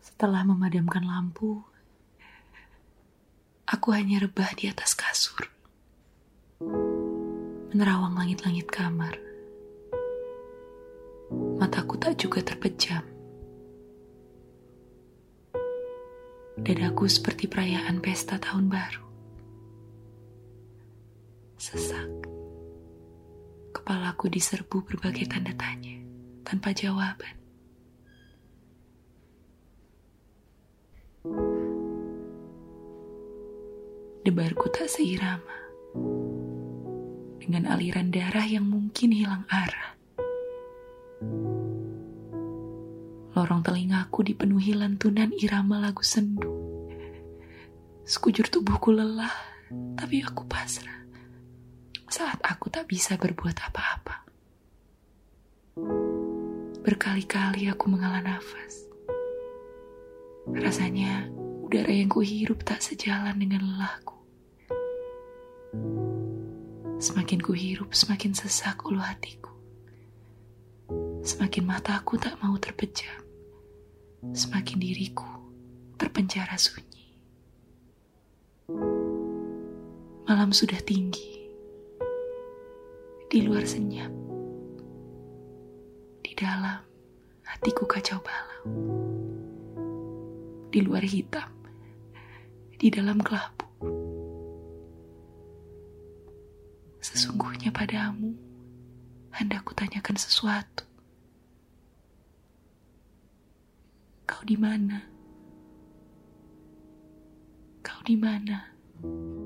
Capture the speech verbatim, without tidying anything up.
Setelah memadamkan lampu, aku hanya rebah di atas kasur, menerawang langit-langit kamar. Mataku tak juga terpejam. Dadaku seperti perayaan pesta tahun baru. Sesak. Kepalaku diserbu berbagai tanda tanya, tanpa jawaban. Debarku tak seirama dengan aliran darah yang mungkin hilang arah. Lorong telingaku dipenuhi lantunan irama lagu sendu. Sekujur tubuhku lelah, tapi aku pasrah saat aku tak bisa berbuat apa-apa. Berkali-kali aku menghela nafas. Rasanya udara yang kuhirup tak sejalan dengan lelahku. Semakin kuhirup, semakin sesak ulu hatiku. Semakin mataku tak mau terpejam, semakin diriku terpenjara sunyi. Malam sudah tinggi, di luar senyap, di dalam hatiku kacau balau. Di luar hitam, di dalam kelabu. Sesungguhnya padamu, hendak kutanyakan sesuatu. Kau di mana? Kau di mana?